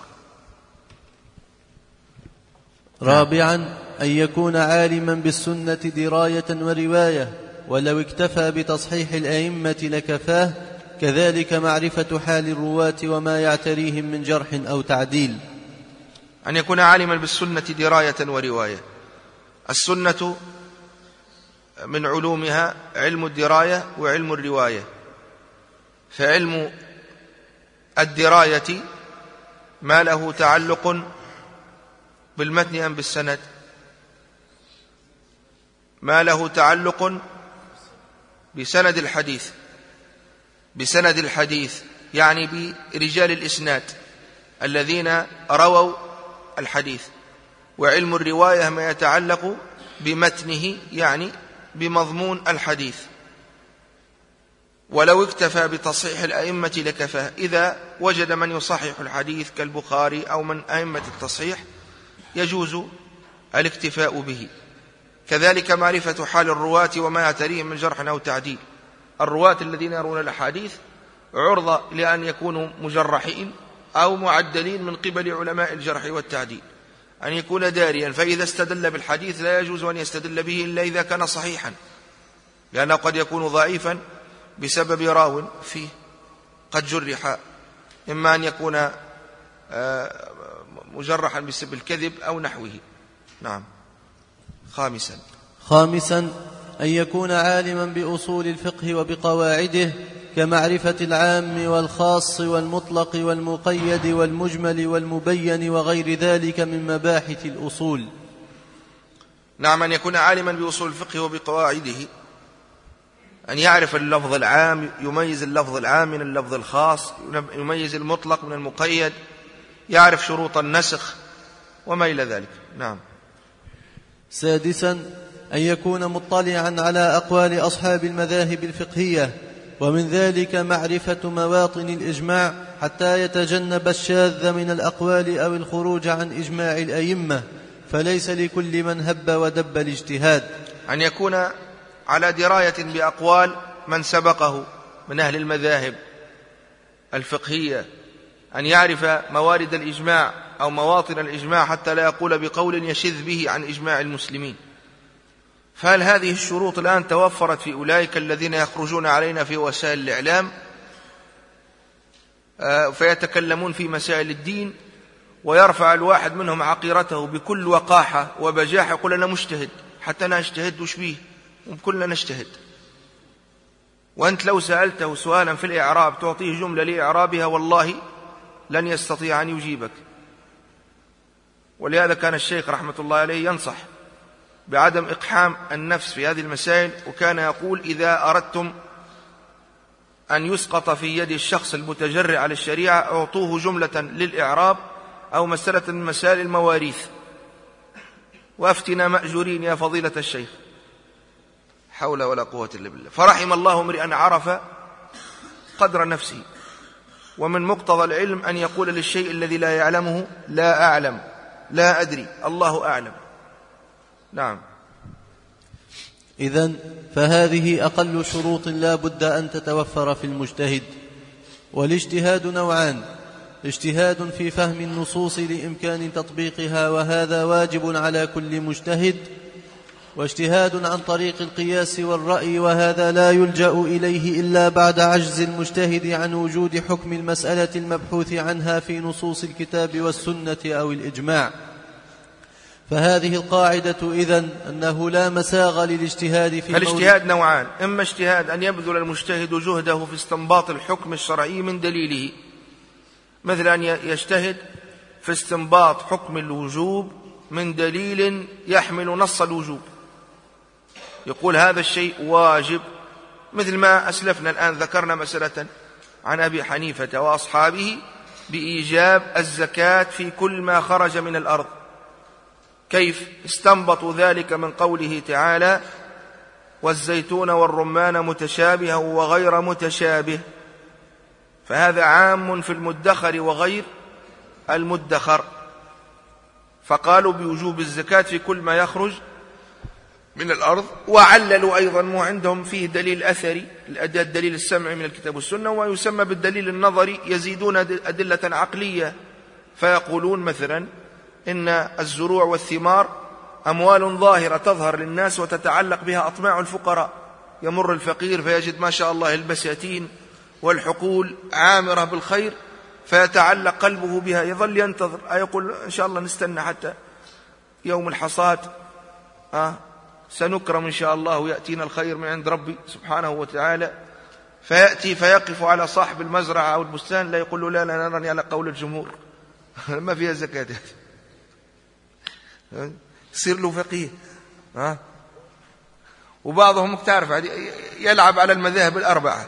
رابعا أن يكون عالما بالسنة دراية ورواية، ولو اكتفى بتصحيح الأئمة لكفاه، كذلك معرفة حال الرواة وما يعتريهم من جرح أو تعديل. أن يكون عالما بالسنة دراية ورواية. السنة من علومها علم الدراية وعلم الرواية. فعلم الدراية ما له تعلق بالمتن أم بالسند؟ ما له تعلق بسند الحديث، بسند الحديث يعني برجال الإسناد الذين رووا الحديث. وعلم الرواية ما يتعلق بمتنه يعني بمضمون الحديث. ولو اكتفى بتصحيح الأئمة لكفاه، إذا وجد من يصحح الحديث كالبخاري أو من أئمة التصحيح يجوز الاكتفاء به. كذلك معرفة حال الرواة وما يعتريهم من جرح أو تعديل. الرواة الذين يرون الأحاديث عرضة لأن يكونوا مجرحين أو معدلين من قبل علماء الجرح والتعديل، أن يكون داريا. فإذا استدل بالحديث لا يجوز أن يستدل به إلا إذا كان صحيحا، لأنه قد يكون ضعيفا بسبب راو فيه قد جرح، إما أن يكون مجرحا بسبب الكذب أو نحوه. نعم. خامسا أن يكون عالما بأصول الفقه وبقواعده، كمعرفة العام والخاص والمطلق والمقيد والمجمل والمبين وغير ذلك من مباحث الأصول. نعم. أن يكون عالما بأصول الفقه وبقواعده، أن يعرف اللفظ العام، يميز اللفظ العام من اللفظ الخاص، يميز المطلق من المقيد، يعرف شروط النسخ وما إلى ذلك. نعم. سادسا أن يكون مطلعا على أقوال أصحاب المذاهب الفقهية، ومن ذلك معرفة مواطن الإجماع حتى يتجنب الشاذ من الأقوال أو الخروج عن إجماع الأئمة، فليس لكل من هب ودب الاجتهاد. أن يكون على دراية بأقوال من سبقه من أهل المذاهب الفقهية، أن يعرف موارد الإجماع أو مواطن الإجماع حتى لا يقول بقول يشذ به عن إجماع المسلمين. فهل هذه الشروط الآن توفرت في أولئك الذين يخرجون علينا في وسائل الإعلام فيتكلمون في مسائل الدين، ويرفع الواحد منهم عقيرته بكل وقاحة وبجاحة، يقول أنا مجتهد، حتى أنا أجتهد وش بيه، وكلنا نجتهد. وأنت لو سألته سؤالا في الإعراب تعطيه جملة لإعرابها والله لن يستطيع أن يجيبك. ولهذا كان الشيخ رحمة الله عليه ينصح بعدم إقحام النفس في هذه المسائل، وكان يقول إذا أردتم أن يسقط في يد الشخص المتجرئ على الشريعة أعطوه جملة للإعراب أو مسألة من مسائل المواريث، وأفتنا مأجورين يا فضيلة الشيخ. حول ولا قوة إلا بالله. فرحم الله امرئا عرف قدر نفسه. ومن مقتضى العلم أن يقول للشيء الذي لا يعلمه لا أعلم، لا أدري، الله أعلم. نعم. إذن فهذه أقل شروط لا بد أن تتوفر في المجتهد. والاجتهاد نوعان: اجتهاد في فهم النصوص لإمكان تطبيقها، وهذا واجب على كل مجتهد، واجتهاد عن طريق القياس والرأي، وهذا لا يلجأ إليه إلا بعد عجز المجتهد عن وجود حكم المسألة المبحوث عنها في نصوص الكتاب والسنة أو الإجماع. فهذه القاعدة إذن أنه لا مساغ للاجتهاد في الاجتهاد نوعان: إما اجتهاد أن يبذل المجتهد جهده في استنباط الحكم الشرعي من دليله، مثل أن يجتهد في استنباط حكم الوجوب من دليل يحمل نص الوجوب، يقول هذا الشيء واجب، مثل ما أسلفنا الآن ذكرنا مسألة عن أبي حنيفة وأصحابه بإيجاب الزكاة في كل ما خرج من الأرض. كيف استنبطوا ذلك؟ من قوله تعالى: والزيتون والرمان متشابها وغير متشابه، فهذا عام في المدخر وغير المدخر، فقالوا بوجوب الزكاة في كل ما يخرج من الأرض. وعللوا أيضا ما عندهم فيه دليل أثري، الدليل السمعي من الكتاب والسنة، وما يسمى بالدليل النظري، يزيدون أدلة عقلية، فيقولون مثلا إن الزروع والثمار أموال ظاهرة تظهر للناس وتتعلق بها أطماع الفقراء، يمر الفقير فيجد ما شاء الله البساتين والحقول عامرة بالخير، فيتعلق قلبه بها، يظل ينتظر، يقول إن شاء الله نستنى حتى يوم الحصاد، سنكرم إن شاء الله ويأتينا الخير من عند ربي سبحانه وتعالى. فيأتي فيقف على صاحب المزرعة أو البستان، لا يقول له لا نرني على قول الجمهور ما فيها زكاة، يصير له فقيه. وبعضهم تعرف يلعب على المذاهب الأربعة،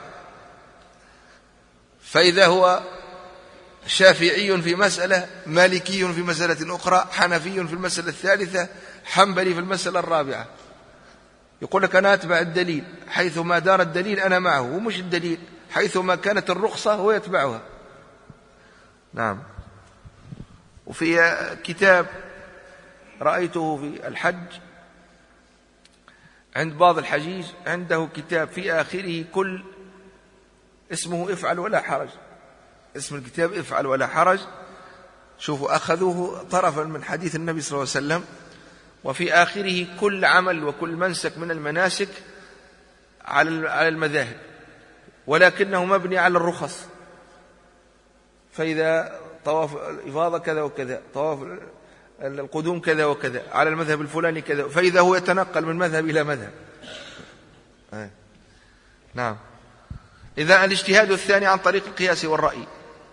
فإذا هو شافعي في مسألة، مالكي في مسألة أخرى، حنفي في المسألة الثالثة، حنبلي في المسألة الرابعة، يقول لك أنا أتبع الدليل، حيثما دار الدليل أنا معه، ومش الدليل حيثما كانت الرخصة هو يتبعها. نعم. وفي كتاب رأيته في الحج عند بعض الحجيج، عنده كتاب في آخره كل اسمه افعل ولا حرج، اسم الكتاب افعل ولا حرج. شوفوا، أخذوه طرفا من حديث النبي صلى الله عليه وسلم، وفي آخره كل عمل وكل منسك من المناسك على المذاهب، ولكنه مبني على الرخص. فإذا طواف الإفاضة كذا وكذا، طواف القدوم كذا وكذا، على المذهب الفلاني كذا، فإذا هو يتنقل من مذهب إلى مذهب. نعم. إذا الاجتهاد الثاني عن طريق القياس والرأي،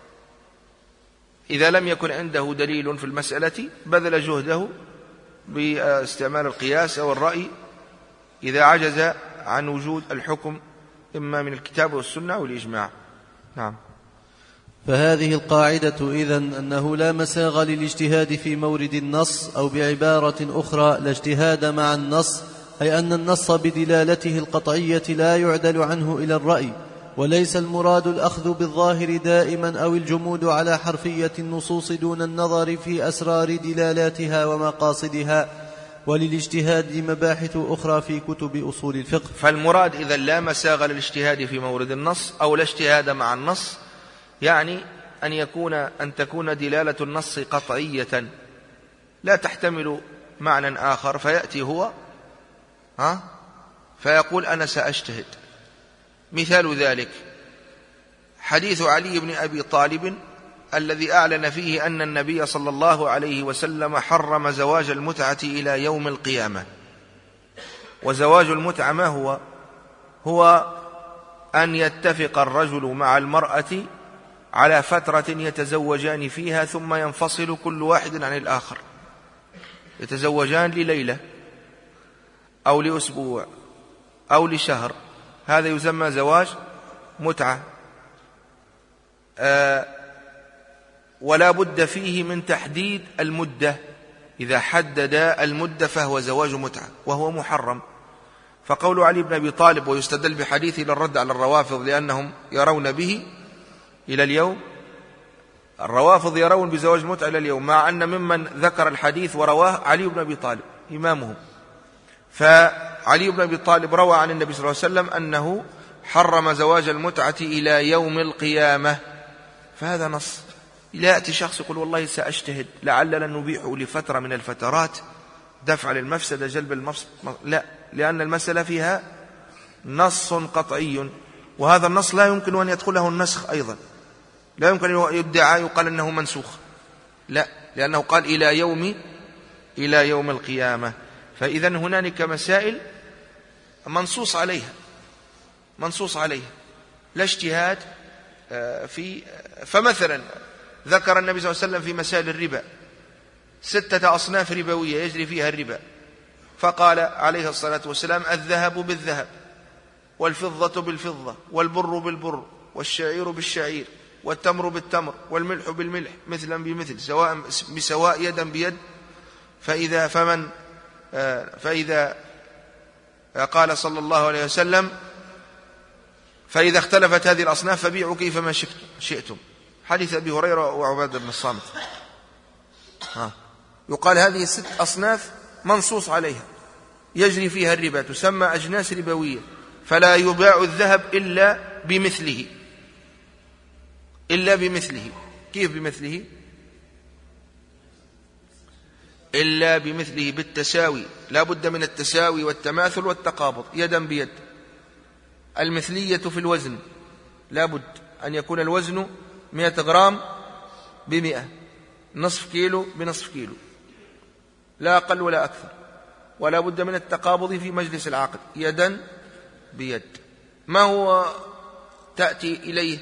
إذا لم يكن عنده دليل في المسألة بذل جهده باستعمال القياس أو الرأي، إذا عجز عن وجود الحكم إما من الكتاب والسنة أو الإجماع. نعم. فهذه القاعدة إذن أنه لا مساغ للاجتهاد في مورد النص، أو بعبارة أخرى لا اجتهاد مع النص، أي أن النص بدلالته القطعية لا يعدل عنه إلى الرأي، وليس المراد الأخذ بالظاهر دائما أو الجمود على حرفية النصوص دون النظر في أسرار دلالاتها ومقاصدها. وللاجتهاد مباحث أخرى في كتب أصول الفقه. فالمراد إذا لا مساغ للاجتهاد في مورد النص أو لا اجتهاد مع النص، يعني أن تكون دلالة النص قطعية لا تحتمل معنى آخر، فيأتي هو فيقول أنا سأجتهد. مثال ذلك حديث علي بن أبي طالب الذي أعلن فيه أن النبي صلى الله عليه وسلم حرم زواج المتعة إلى يوم القيامة. وزواج المتعة ما هو أن يتفق الرجل مع المرأة على فترة يتزوجان فيها ثم ينفصل كل واحد عن الآخر، يتزوجان لليلة أو لأسبوع أو لشهر، هذا يسمى زواج متعة. ولا بد فيه من تحديد المدة، إذا حدد المدة فهو زواج متعة وهو محرم. فقول علي بن أبي طالب ويستدل بحديثه للرد على الروافض لأنهم يرون به إلى اليوم، الروافض يرون بزواج متعة إلى اليوم، مع أن ممن ذكر الحديث ورواه علي بن أبي طالب إمامهم. فعلي علي بن أبي طالب روى عن النبي صلى الله عليه وسلم أنه حرم زواج المتعة إلى يوم القيامة، فهذا نص. لا يأتي شخص يقول والله سأجتهد لعلنا نبيحه لفترة من الفترات دفع للمفسدة جلب المفسد، لا، لأن المسألة فيها نص قطعي، وهذا النص لا يمكن أن يدخله النسخ أيضا، لا يمكن أن يدعى يقال أنه منسوخ، لا، لأنه قال إلى يوم القيامة. فإذا هنالك مسائل منصوص عليها لا اجتهاد في. فمثلا ذكر النبي صلى الله عليه وسلم في مسائل الربا 6 أصناف ربوية يجري فيها الربا، فقال عليه الصلاة والسلام: الذهب بالذهب، والفضة بالفضة، والبر بالبر، والشعير بالشعير، والتمر بالتمر، والملح بالملح، مثلا بمثل، سواء بسواء، يدا بيد. فإذا قال صلى الله عليه وسلم: فإذا اختلفت هذه الأصناف فبيعوا كيفما شئتم. حديث أبي هريرة وعبادة بن الصامت. يقال هذه 6 أصناف منصوص عليها يجري فيها الربا، تسمى أجناس ربوية، فلا يباع الذهب إلا بمثله. كيف بمثله؟ إلا بمثله بالتساوي، لا بد من التساوي والتماثل والتقابض يدا بيد. المثلية في الوزن، لا بد أن يكون الوزن 100 غرام ب100، نصف كيلو بنصف كيلو، لا أقل ولا أكثر. ولا بد من التقابض في مجلس العقد يدا بيد. ما هو تأتي إليه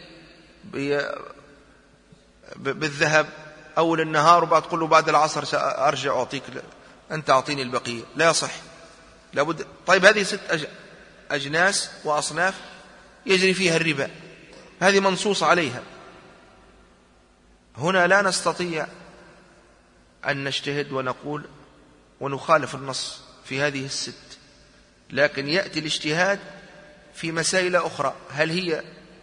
بالذهب أول النهار وبعد تقول له بعد العصر سأرجع أعطيك، أنت أعطيني البقية، لا يصح، لا بد. طيب هذه 6 أجناس وأصناف يجري فيها الربا، هذه منصوص عليها. هنا لا نستطيع أن نجتهد ونقول ونخالف النص في هذه ال6، لكن يأتي الاجتهاد في مسائل أخرى هل هي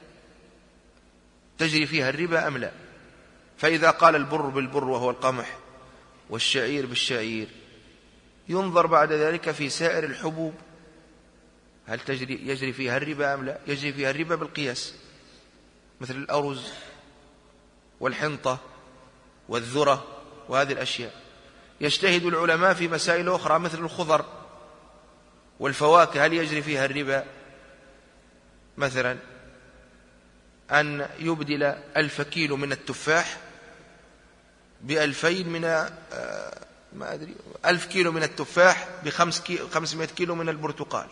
تجري فيها الربا أم لا. فإذا قال البر بالبر وهو القمح، والشعير بالشعير، ينظر بعد ذلك في سائر الحبوب هل يجري فيها الربا أم لا. يجري فيها الربا بالقياس، مثل الأرز والحنطة والذرة وهذه الأشياء. يجتهد العلماء في مسائل أخرى مثل الخضر والفواكه هل يجري فيها الربا، مثلا أن يبدل 1000 كيلو من التفاح ب2000 من ما أدري 1000 كيلو من التفاح ب500 كيلو من البرتقال.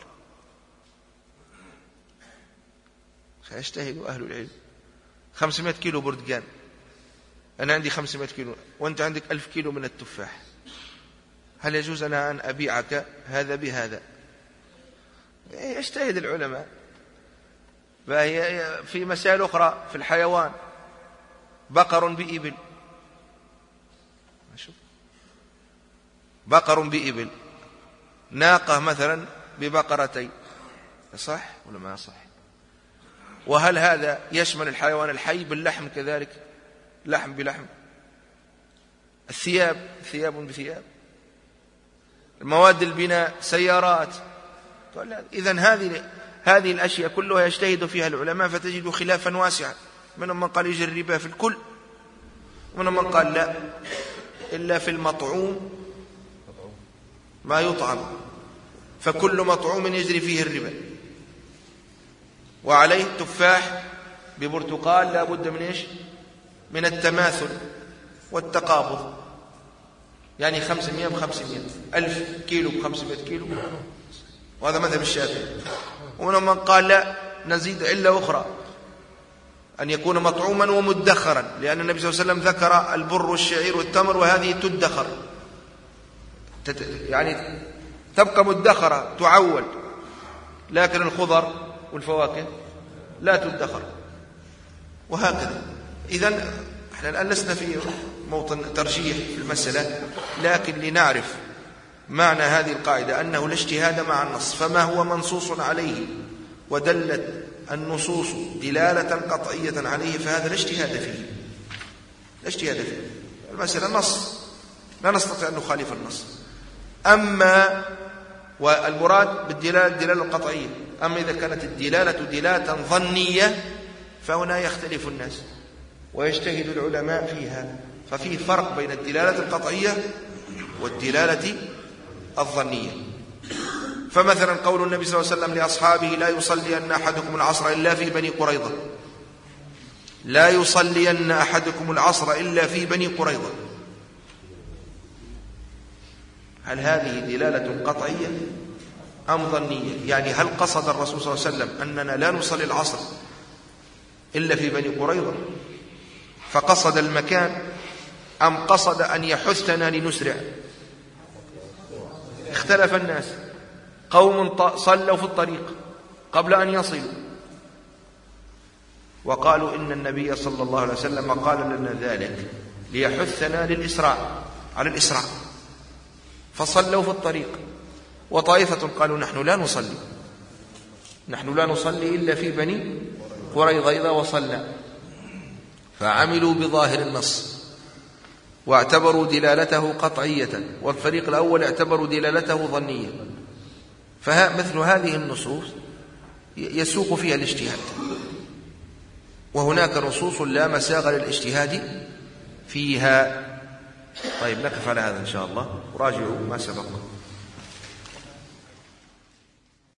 سيجتهد أهل العلم. 500 كيلو برتقال، أنا عندي 500 كيلو وأنت عندك 1000 كيلو من التفاح، هل يجوز أنا أن أبيعك هذا بهذا؟ يجتهد العلماء. فهي في مسائل أخرى في الحيوان، بقر بإبل، بقر بإبل، ناقة مثلا ببقرتين، صح ولا ما صح؟ وهل هذا يشمل الحيوان الحي باللحم كذلك، لحم بلحم؟ الثياب ثياب بثياب، المواد البناء سيارات. إذن هذه الأشياء كلها يجتهد فيها العلماء فتجد خلافا واسعا، منهم من قال يجري الربا في الكل، ومنهم من قال لا إلا في المطعوم ما يطعم، فكل مطعوم يجري فيه الربا. وعليه تفاح ببرتقال لا بد من إيش؟ من التماثل والتقابض، يعني 500 ب500، 1000 كيلو ب500 كيلو، وهذا مذهب الشافعي. ومنهم من قال لا، نزيد علة أخرى، أن يكون مطعوما ومدخرا، لأن النبي صلى الله عليه وسلم ذكر البر والشعير والتمر وهذه تدخر، يعني تبقى مدخرة تعول، لكن الخضر والفواكه لا تدخر، وهكذا. إذن احنا الآن لسنا في موطن ترجيح في المسألة، لكن لنعرف معنى هذه القاعدة أنه لا اجتهاد مع النص، فما هو منصوص عليه ودلت النصوص دلالة قطعية عليه فهذا لا اجتهاد فيه، لا اجتهاد فيه. المسألة نص، لا نستطيع أن نخالف النص. أما والمراد بالدلالة الدلالة القطعية. أما إذا كانت الدلالة دلالة ظنية فهنا يختلف الناس ويجتهد العلماء فيها، ففيه فرق بين الدلالة القطعية والدلالة الظنية. فمثلا قول النبي صلى الله عليه وسلم لأصحابه: لا يصلين أحدكم العصر إلا في بني قريظة، لا يصلين أحدكم العصر إلا في بني قريظة، هل هذه دلالة قطعية أم ظنية؟ يعني هل قصد الرسول صلى الله عليه وسلم أننا لا نصلي العصر إلا في بني قريظة فقصد المكان، أم قصد أن يحثنا لنسرع؟ اختلف الناس، قوم صلوا في الطريق قبل أن يصلوا وقالوا إن النبي صلى الله عليه وسلم قال لنا ذلك ليحثنا على الإسراع فصلوا في الطريق. وطائفة قالوا نحن لا نصلي إلا في بني قريظة إذا وصلنا، فعملوا بظاهر النص واعتبروا دلالته قطعية، والفريق الأول اعتبروا دلالته ظنية. فمثل هذه النصوص يسوق فيها الاجتهاد، وهناك نصوص لا مساغ للاجتهاد فيها. طيب نقف على هذا إن شاء الله وراجعوا ما سبق.